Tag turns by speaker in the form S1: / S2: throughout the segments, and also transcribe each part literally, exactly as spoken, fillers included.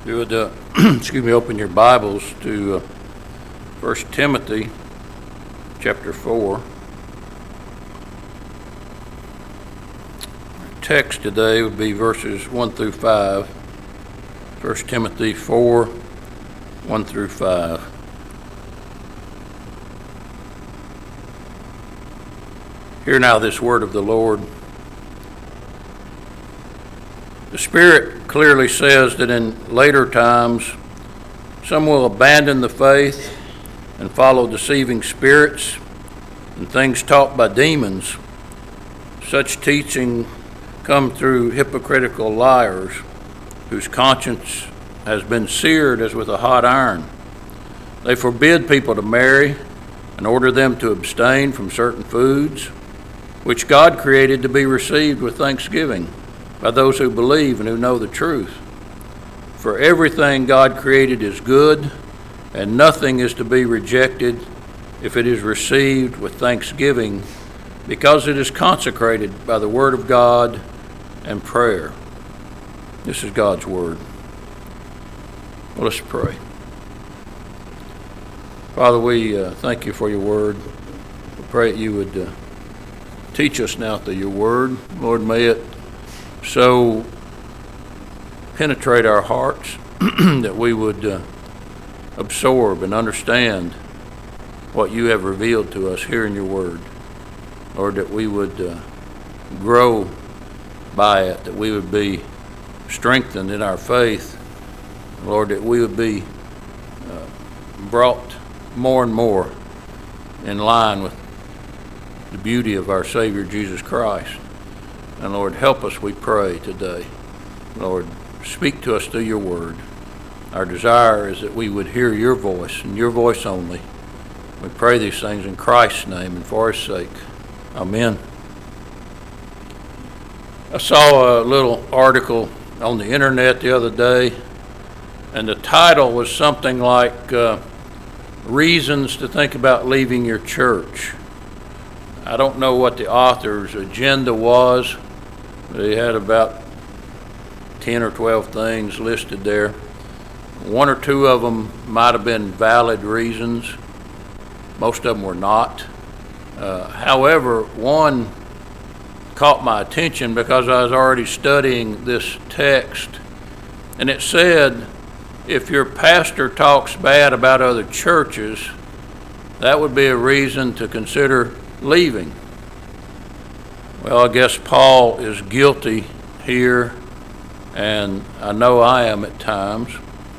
S1: You would, uh, excuse me, open your Bibles to uh, First Timothy chapter four. Our text today would be verses one through five. First Timothy four, one through five. Hear now this word of the Lord. The Spirit clearly says that in later times some will abandon the faith and follow deceiving spirits and things taught by demons. Such teaching come through hypocritical liars whose conscience has been seared as with a hot iron. They forbid people to marry and order them to abstain from certain foods, which God created to be received with thanksgiving by those who believe and who know the truth. For everything God created is good, and nothing is to be rejected if it is received with thanksgiving, because it is consecrated by the word of God and prayer. This is God's word. Well, let's pray. Father, we uh, thank you for your word. We pray that you would uh, teach us now through your word. Lord, may it so penetrate our hearts that we would uh, absorb and understand what you have revealed to us here in your word. Lord, that we would uh, grow by it, that we would be strengthened in our faith. Lord, that we would be uh, brought more and more in line with the beauty of our Savior Jesus Christ. And Lord, help us, we pray today. Lord, speak to us through your word. Our desire is that we would hear your voice and your voice only. We pray these things in Christ's name and for his sake. Amen. I saw a little article on the internet the other day, and the title was something like uh, Reasons to Think About Leaving Your Church. I don't know what the author's agenda was. They had about ten or twelve things listed there. One or two of them might have been valid reasons. Most of them were not. Uh, however, one caught my attention because I was already studying this text. And it said, if your pastor talks bad about other churches, that would be a reason to consider leaving. Well, I guess Paul is guilty here, and I know I am at times.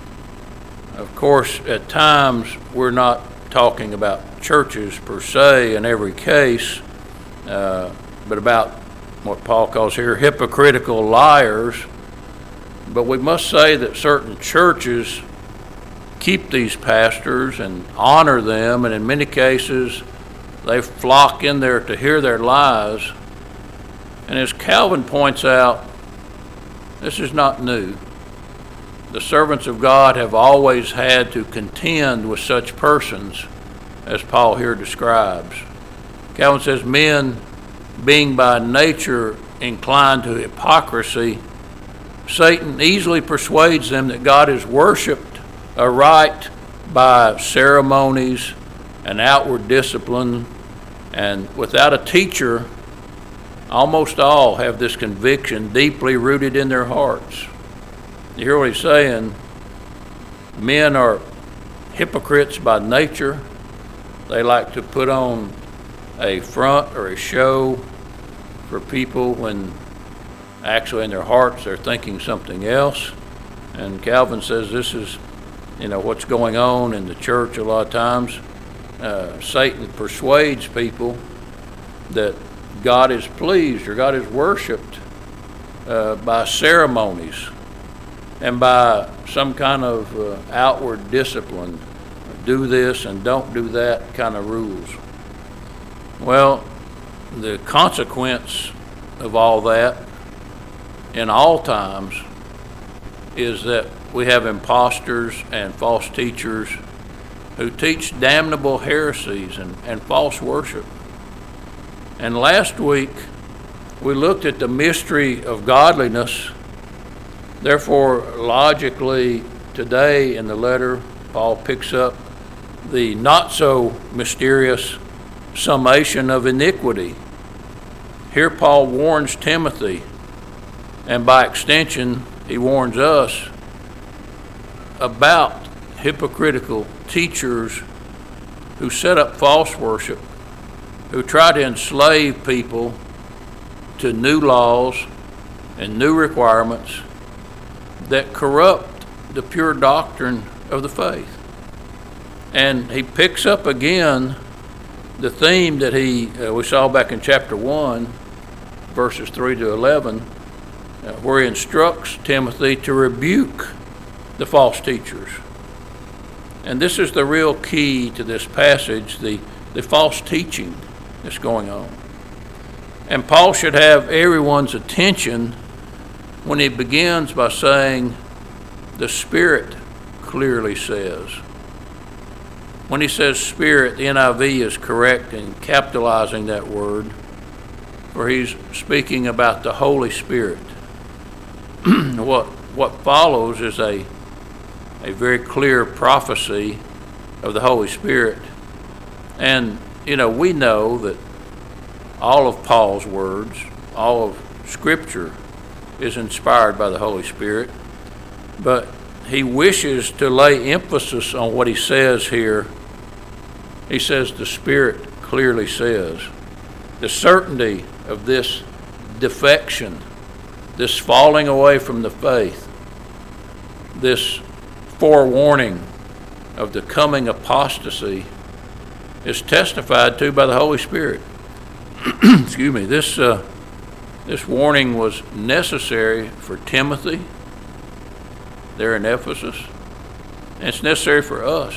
S1: Of course, at times we're not talking about churches per se in every case, uh, but about what Paul calls here hypocritical liars. But we must say that certain churches keep these pastors and honor them, and in many cases they flock in there to hear their lies. And as Calvin points out, this is not new. The servants of God have always had to contend with such persons as Paul here describes. Calvin says, men being by nature inclined to hypocrisy, Satan easily persuades them that God is worshipped aright by ceremonies and outward discipline, and without a teacher, almost all have this conviction deeply rooted in their hearts. You hear what he's saying? Men are hypocrites by nature. They like to put on a front or a show for people when actually in their hearts they're thinking something else. And Calvin says this is, you know, what's going on in the church a lot of times. Uh, Satan persuades people that God is pleased or God is worshipped uh, by ceremonies and by some kind of uh, outward discipline. Do this and don't do that kind of rules. Well, the consequence of all that in all times is that we have imposters and false teachers who teach damnable heresies and, and false worship. And last week, we looked at the mystery of godliness. Therefore, logically, today in the letter, Paul picks up the not so mysterious summation of iniquity. Here Paul warns Timothy, and by extension he warns us about hypocritical teachers who set up false worship, who try to enslave people to new laws and new requirements that corrupt the pure doctrine of the faith. And he picks up again the theme that he uh, we saw back in chapter one, verses three to eleven, uh, where he instructs Timothy to rebuke the false teachers. And this is the real key to this passage, the, the false teaching that's going on. And Paul should have everyone's attention when he begins by saying, the Spirit clearly says. When he says Spirit, the N I V is correct in capitalizing that word, for he's speaking about the Holy Spirit. what what follows is a a very clear prophecy of the Holy Spirit. And, you know, we know that all of Paul's words, all of Scripture is inspired by the Holy Spirit, but he wishes to lay emphasis on what he says here. He says the Spirit clearly says. The certainty of this defection, this falling away from the faith, this forewarning of the coming apostasy is testified to by the Holy Spirit. Excuse me. This uh, this warning was necessary for Timothy there in Ephesus, and it's necessary for us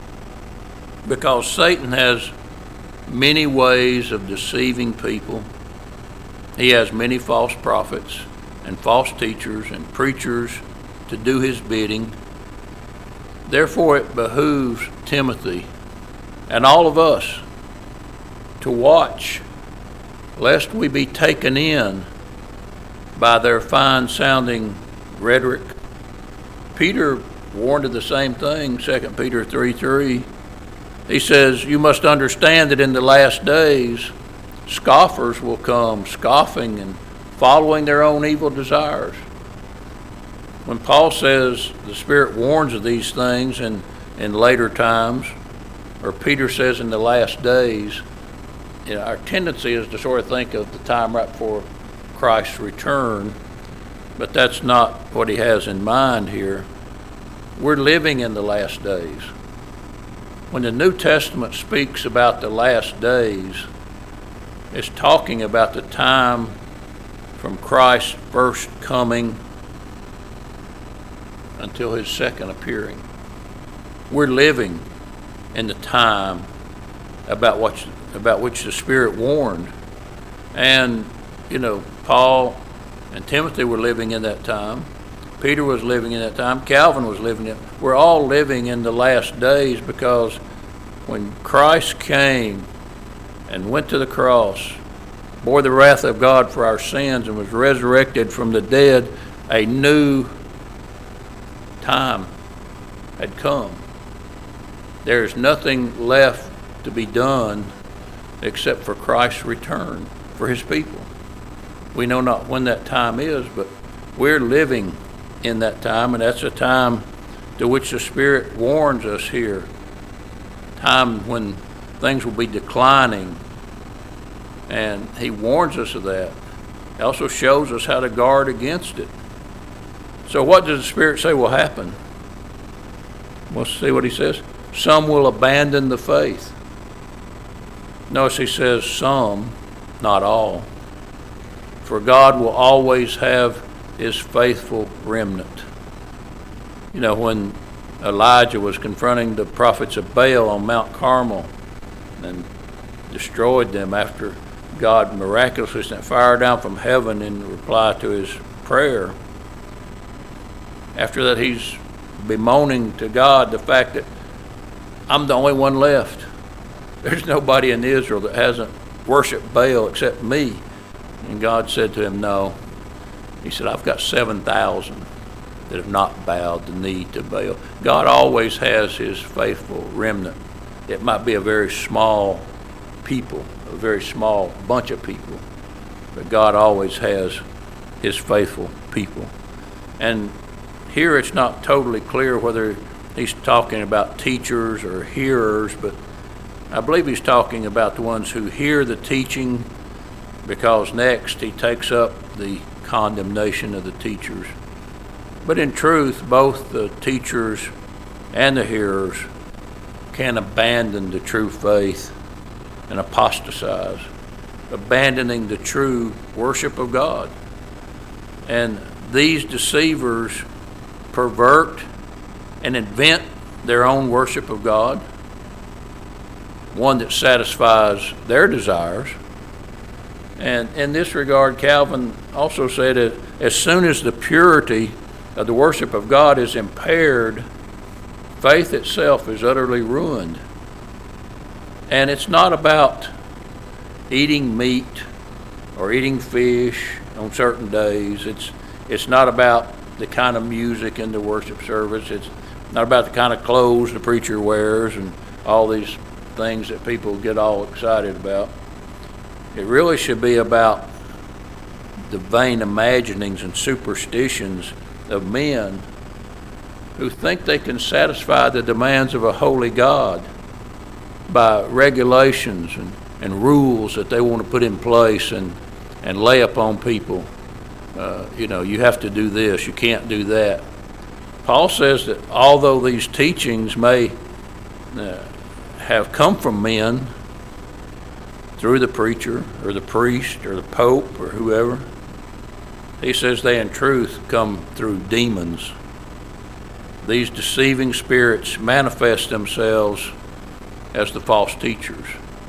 S1: because Satan has many ways of deceiving people. He has many false prophets and false teachers and preachers to do his bidding. Therefore, it behooves Timothy and all of us to watch, lest we be taken in by their fine-sounding rhetoric. Peter warned of the same thing, Second Peter three three. He says, you must understand that in the last days, scoffers will come, scoffing and following their own evil desires. When Paul says the Spirit warns of these things in, in later times, or Peter says in the last days, you know, our tendency is to sort of think of the time right before Christ's return, but that's not what he has in mind here. We're living in the last days. When the New Testament speaks about the last days, it's talking about the time from Christ's first coming until his second appearing. We're living in the time about what about which the Spirit warned. And, you know, Paul and Timothy were living in that time. Peter was living in that time. Calvin was living in it. We're all living in the last days because when Christ came and went to the cross, bore the wrath of God for our sins, and was resurrected from the dead, a new time had come. There's nothing left to be done except for Christ's return for his people. We know not when that time is, but we're living in that time, and that's a time to which the Spirit warns us here. Time when things will be declining, and he warns us of that. He also shows us how to guard against it. So what does the Spirit say will happen? Let's see what he says. Some will abandon the faith. Notice he says some, not all. For God will always have his faithful remnant. You know, when Elijah was confronting the prophets of Baal on Mount Carmel and destroyed them after God miraculously sent fire down from heaven in reply to his prayer. After that, he's bemoaning to God the fact that I'm the only one left. There's nobody in Israel that hasn't worshiped Baal except me. And God said to him, no. He said, I've got seven thousand that have not bowed the knee to Baal. God always has his faithful remnant. It might be a very small people, a very small bunch of people, but God always has his faithful people. And here it's not totally clear whether he's talking about teachers or hearers, but I believe he's talking about the ones who hear the teaching, because next he takes up the condemnation of the teachers. But in truth, both the teachers and the hearers can abandon the true faith and apostatize, abandoning the true worship of God. And these deceivers pervert and invent their own worship of God, one that satisfies their desires. And in this regard, Calvin also said that as soon as the purity of the worship of God is impaired, faith itself is utterly ruined. And it's not about eating meat or eating fish on certain days. It's it's not about the kind of music in the worship service. It's not about the kind of clothes the preacher wears and all these things that people get all excited about. It really should be about the vain imaginings and superstitions of men who think they can satisfy the demands of a holy God by regulations and, and rules that they want to put in place and, and lay upon people. Uh, you know, you have to do this, you can't do that. Paul says that although these teachings may uh, have come from men through the preacher or the priest or the pope or whoever, he says they in truth come through demons. These deceiving spirits manifest themselves as the false teachers.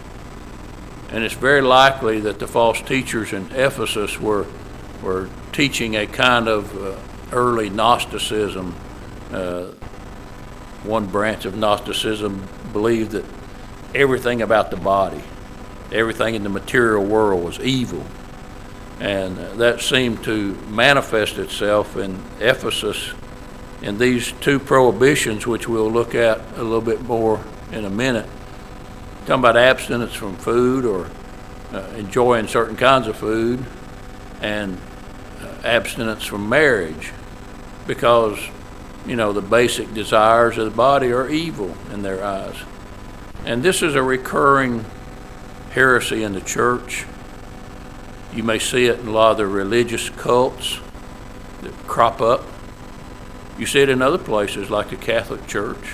S1: And it's very likely that the false teachers in Ephesus were, were teaching a kind of uh, early Gnosticism. Uh, one branch of Gnosticism believed that everything about the body, everything in the material world was evil. And that seemed to manifest itself in Ephesus in these two prohibitions, which we'll look at a little bit more in a minute. Talking about abstinence from food or uh, enjoying certain kinds of food, and uh, abstinence from marriage, because, you know, the basic desires of the body are evil in their eyes. And this is a recurring heresy in the church. You may see it in a lot of the religious cults that crop up. You see it in other places like the Catholic Church,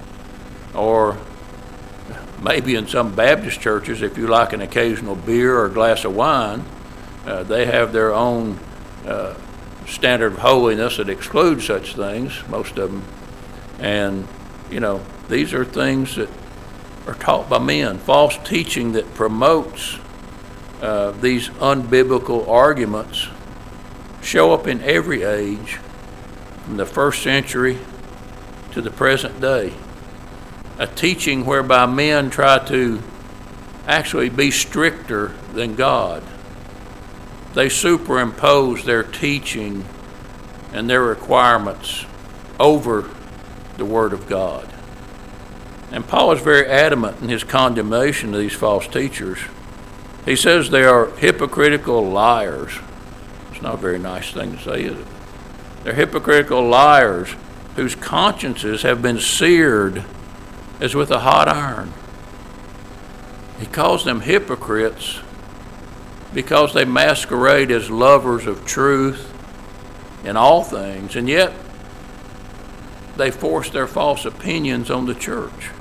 S1: or maybe in some Baptist churches, if you like an occasional beer or a glass of wine, uh, they have their own uh, standard of holiness that excludes such things, most of them. And, you know, these are things that are taught by men, false teaching that promotes uh, these unbiblical arguments show up in every age, from the first century to the present day. A teaching whereby men try to actually be stricter than God. They superimpose their teaching and their requirements over the Word of God. And Paul is very adamant in his condemnation of these false teachers. He says they are hypocritical liars. It's not a very nice thing to say, is it? They're hypocritical liars whose consciences have been seared as with a hot iron. He calls them hypocrites because they masquerade as lovers of truth in all things, and yet they force their false opinions on the church.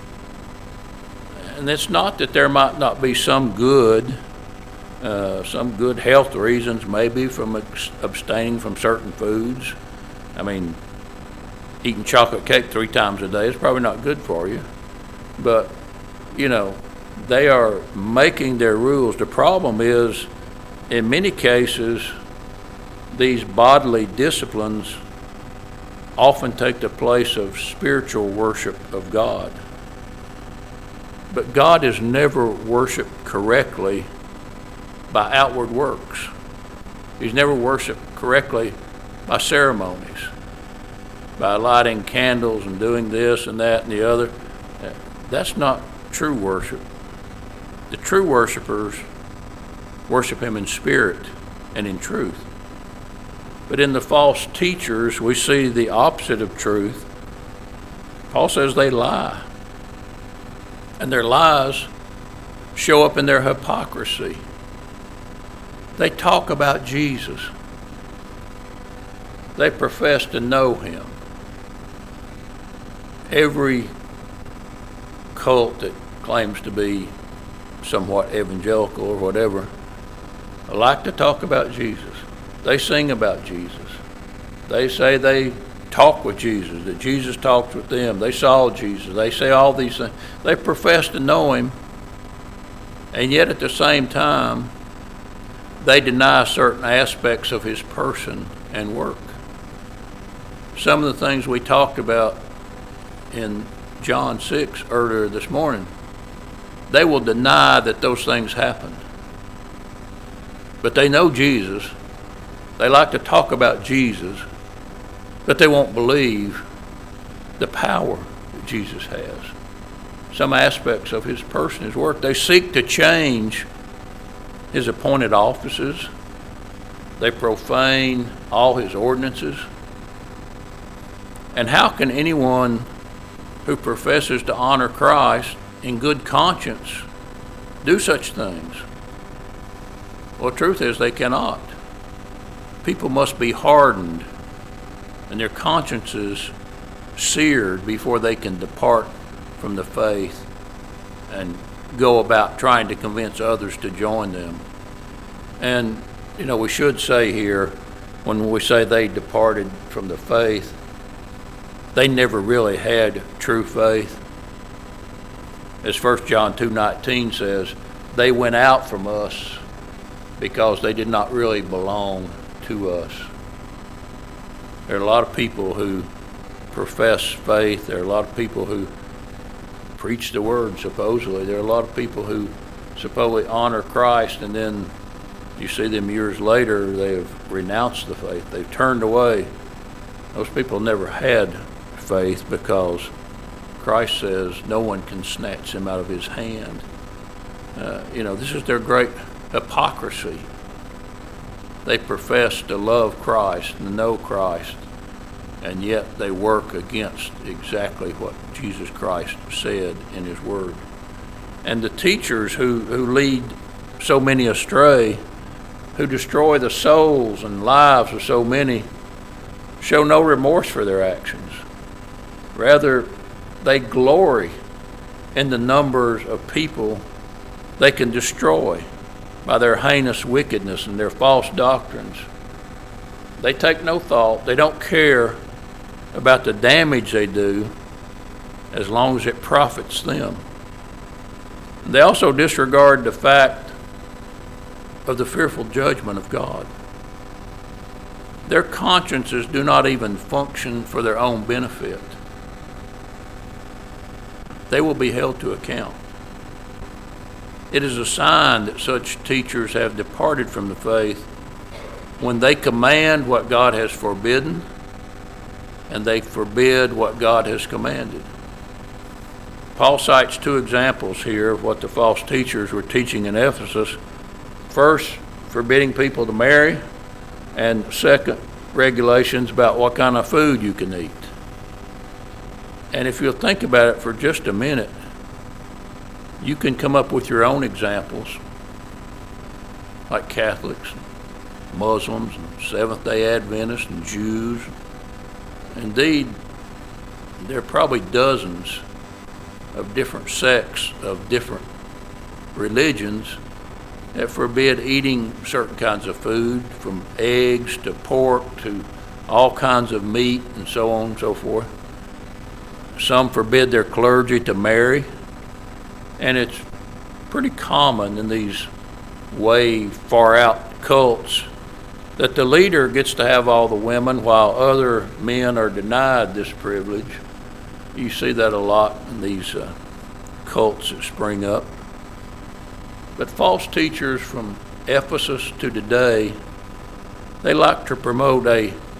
S1: And it's not that there might not be some good, uh, some good health reasons, maybe from ex- abstaining from certain foods. I mean, eating chocolate cake three times a day is probably not good for you. But, you know, they are making their rules. The problem is, in many cases, these bodily disciplines often take the place of spiritual worship of God. But God is never worshiped correctly by outward works. He's never worshiped correctly by ceremonies. by lighting candles and doing this and that and the other. That's not true worship. The true worshipers worship him in spirit and in truth. But in the false teachers, we see the opposite of truth. Paul says they lie. And their lies show up in their hypocrisy. They talk about Jesus. They profess to know him. Every cult that claims to be somewhat evangelical or whatever like to talk about Jesus. They sing about Jesus. They say they talk with Jesus, that Jesus talked with them. They saw Jesus. They say all these things. They profess to know him, and yet at the same time, they deny certain aspects of his person and work. Some of the things we talked about in John six earlier this morning, they will deny that those things happened. But they know Jesus. They like to talk about Jesus, but they won't believe the power that Jesus has. Some aspects of his person, his work. They seek to change his appointed offices. They profane all his ordinances. And how can anyone who professes to honor Christ in good conscience do such things? Well, the truth is they cannot. People must be hardened and their consciences seared before they can depart from the faith and go about trying to convince others to join them. And, you know, we should say here, when we say they departed from the faith, they never really had true faith. As First John two nineteen says, they went out from us because they did not really belong to us. There are a lot of people who profess faith. There are a lot of people who preach the word, supposedly. There are a lot of people who supposedly honor Christ, and then you see them years later, they have renounced the faith. They've turned away. Those people never had faith because Christ says no one can snatch them out of his hand. Uh, you know, this is their great hypocrisy. They profess to love Christ and know Christ, and yet they work against exactly what Jesus Christ said in his word. And the teachers who, who lead so many astray, who destroy the souls and lives of so many, show no remorse for their actions. Rather, they glory in the numbers of people they can destroy by their heinous wickedness and their false doctrines. They take no thought. They don't care about the damage they do as long as it profits them. They also disregard the fact of the fearful judgment of God. Their consciences do not even function for their own benefit. They will be held to account. It is a sign that such teachers have departed from the faith when they command what God has forbidden and they forbid what God has commanded. Paul cites two examples here of what the false teachers were teaching in Ephesus. First, forbidding people to marry, and second, regulations about what kind of food you can eat. And if you'll think about it for just a minute, you can come up with your own examples, like Catholics, Muslims, and Seventh-day Adventists, and Jews. Indeed, there are probably dozens of different sects of different religions that forbid eating certain kinds of food, from eggs to pork to all kinds of meat and so on and so forth. Some forbid their clergy to marry, and it's pretty common in these way far out cults that the leader gets to have all the women while other men are denied this privilege. You see that a lot in these uh, cults that spring up. But false teachers from Ephesus to today, they like to promote a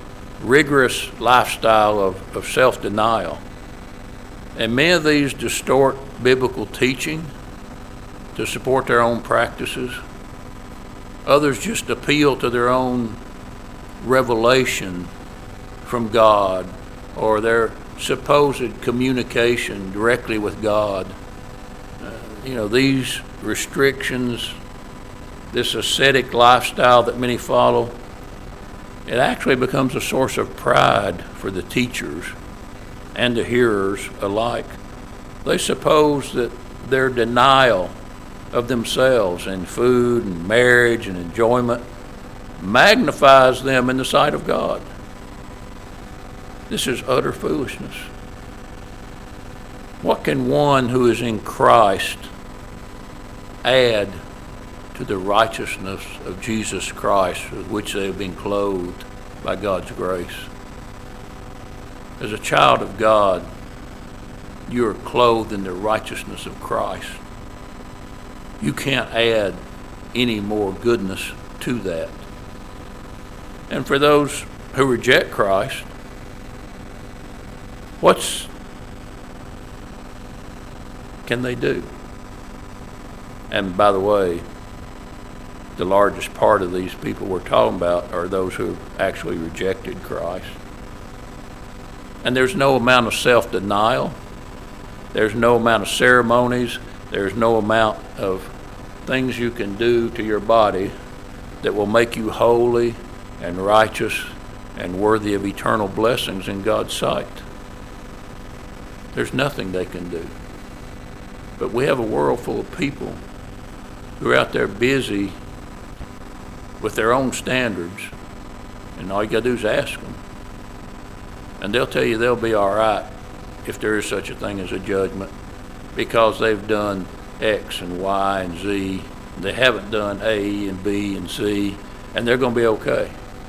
S1: rigorous lifestyle of, of self-denial. And many of these distort biblical teaching to support their own practices. Others just appeal to their own revelation from God or their supposed communication directly with God. Uh, you know, these restrictions, this ascetic lifestyle that many follow, it actually becomes a source of pride for the teachers and the hearers alike. They suppose that their denial of themselves and food and marriage and enjoyment magnifies them in the sight of God. This is utter foolishness. What can one who is in Christ add to the righteousness of Jesus Christ with which they have been clothed by God's grace? As a child of God, you are clothed in the righteousness of Christ. You can't add any more goodness to that. And for those who reject Christ, what's can they do? And by the way, the largest part of these people we're talking about are those who have actually rejected Christ. And there's no amount of self-denial. There's no amount of ceremonies. There's no amount of things you can do to your body that will make you holy and righteous and worthy of eternal blessings in God's sight. There's nothing they can do. But we have a world full of people who are out there busy with their own standards, and all you got to do is ask them. And they'll tell you they'll be all right if there is such a thing as a judgment because they've done X and Y and Z. They haven't done A and B and C, and they're going to be okay.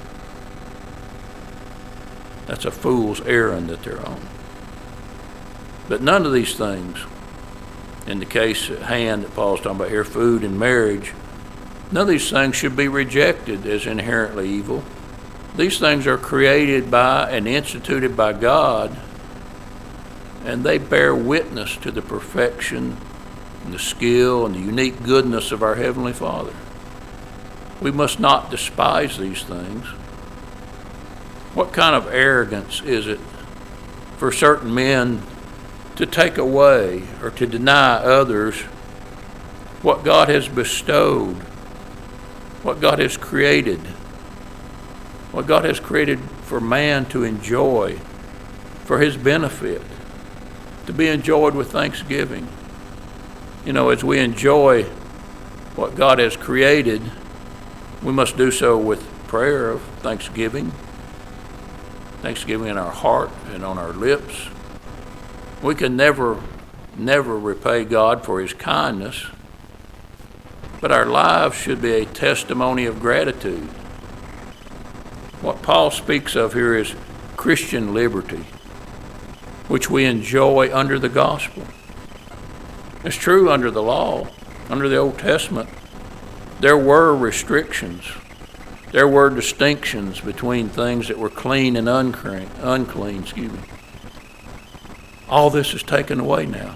S1: That's a fool's errand that they're on. But none of these things, in the case at hand that Paul's talking about here, food and marriage, none of these things should be rejected as inherently evil. These things are created by and instituted by God, and they bear witness to the perfection and the skill and the unique goodness of our Heavenly Father. We must not despise these things. What kind of arrogance is it for certain men to take away or to deny others what God has bestowed, what God has created, what God has created for man to enjoy for his benefit, to be enjoyed with thanksgiving. You know, as we enjoy what God has created, we must do so with prayer of thanksgiving, thanksgiving in our heart and on our lips. We can never, never repay God for his kindness, but our lives should be a testimony of gratitude. What Paul speaks of here is Christian liberty, which we enjoy under the gospel. It's true under the law, under the Old Testament. There were restrictions. There were distinctions between things that were clean and unclean. unclean excuse me. All this is taken away now.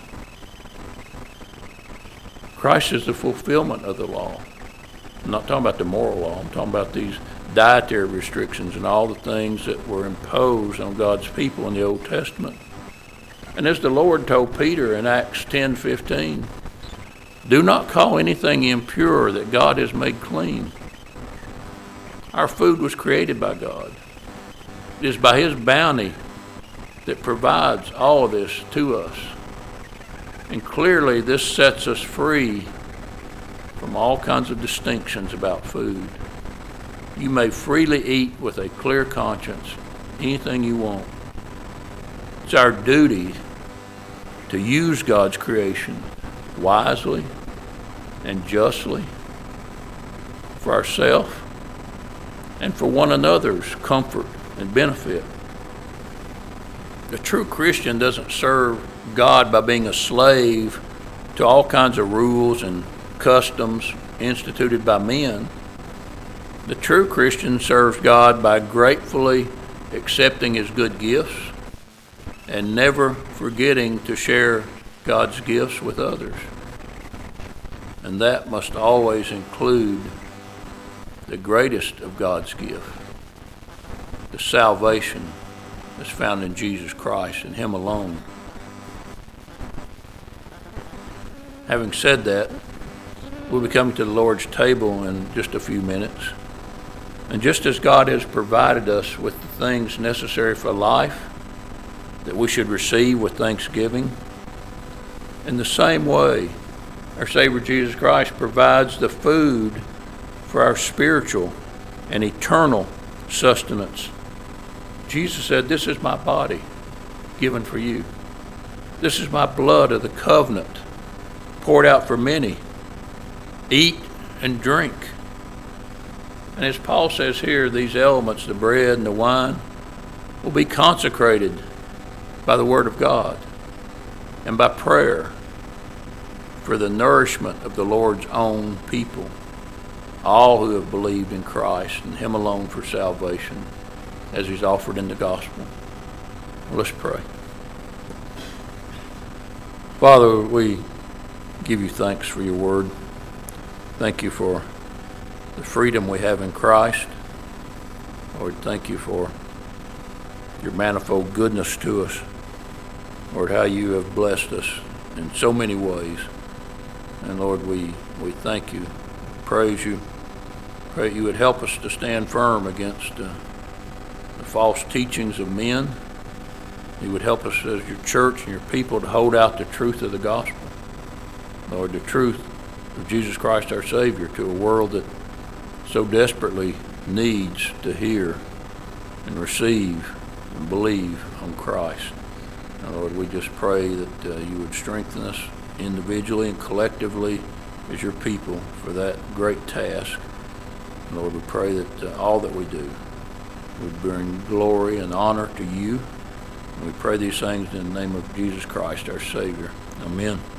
S1: Christ is the fulfillment of the law. I'm not talking about the moral law. I'm talking about these dietary restrictions and all the things that were imposed on God's people in the Old Testament. And as the Lord told Peter in Acts ten fifteen, do not call anything impure that God has made clean. Our food was created by God. It is by his bounty that provides all of this to us. And clearly this sets us free from all kinds of distinctions about food. You may freely eat with a clear conscience anything you want. It's our duty to use God's creation wisely and justly for ourselves and for one another's comfort and benefit. The true Christian doesn't serve God by being a slave to all kinds of rules and customs instituted by men. The true Christian serves God by gratefully accepting his good gifts, and never forgetting to share God's gifts with others. And that must always include the greatest of God's gifts, the salvation that's found in Jesus Christ and him alone. Having said that, we'll be coming to the Lord's table in just a few minutes. And just as God has provided us with the things necessary for life that we should receive with thanksgiving, in the same way, our Savior Jesus Christ provides the food for our spiritual and eternal sustenance. Jesus said, "This is my body given for you. This is my blood of the covenant poured out for many. Eat and drink." And as Paul says here, these elements, the bread and the wine, will be consecrated by the Word of God and by prayer for the nourishment of the Lord's own people, all who have believed in Christ and him alone for salvation as he's offered in the gospel. Well, let's pray. Father, we give you thanks for your word. Thank you for the freedom we have in Christ. Lord, thank you for your manifold goodness to us. Lord, how you have blessed us in so many ways. And Lord, we, we thank you, praise you. Pray you would help us to stand firm against uh, the false teachings of men. You would help us as your church and your people to hold out the truth of the gospel. Lord, the truth of Jesus Christ our Savior to a world that so desperately needs to hear and receive and believe on Christ. And Lord, we just pray that uh, you would strengthen us individually and collectively as your people for that great task. And Lord, we pray that uh, all that we do would bring glory and honor to you. And we pray these things in the name of Jesus Christ our Savior. Amen.